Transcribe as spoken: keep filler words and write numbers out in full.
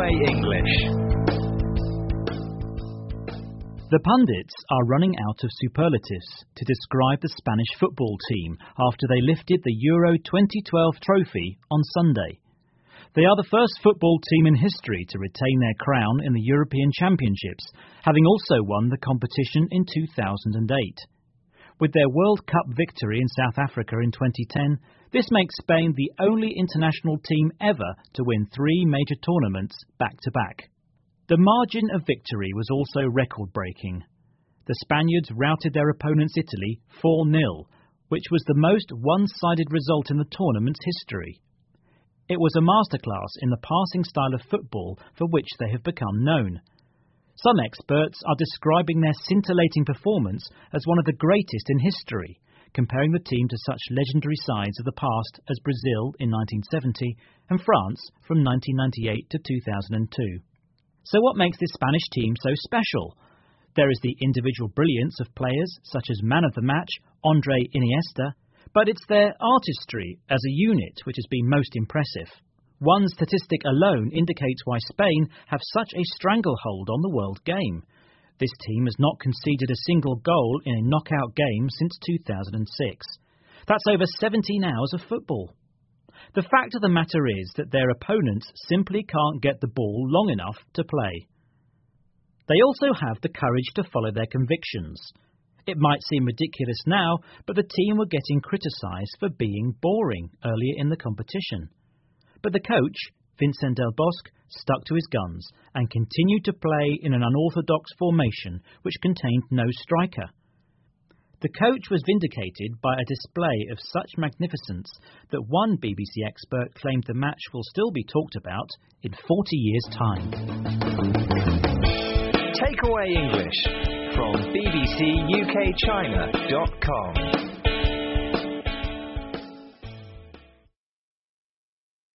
Takeaway English. The pundits are running out of superlatives to describe the Spanish football team after they lifted the Euro twenty twelve trophy on Sunday. They are the first football team in history to retain their crown in the European Championships, having also won the competition in two thousand eight. With their World Cup victory in South Africa in twenty ten, this makes Spain the only international team ever to win three major tournaments back-to-back. The margin of victory was also record-breaking. The Spaniards routed their opponents Italy four nil, which was the most one-sided result in the tournament's history. It was a masterclass in the passing style of football for which they have become known. Some experts are describing their scintillating performance as one of the greatest in history, comparing the team to such legendary sides of the past as Brazil in nineteen seventy and France from nineteen ninety-eight to two thousand two. So what makes this Spanish team so special? There is the individual brilliance of players such as man of the match, Andre Iniesta, but it's their artistry as a unit which has been most impressive. One statistic alone indicates why Spain have such a stranglehold on the world game. This team has not conceded a single goal in a knockout game since two thousand six. That's over seventeen hours of football. The fact of the matter is that their opponents simply can't get the ball long enough to play. They also have the courage to follow their convictions. It might seem ridiculous now, but the team were getting criticised for being boring earlier in the competition. But the coach, Vincent Del Bosque, stuck to his guns and continued to play in an unorthodox formation which contained no striker. The coach was vindicated by a display of such magnificence that one B B C expert claimed the match will still be talked about in forty years' time. Takeaway English from B B C U K China dot com.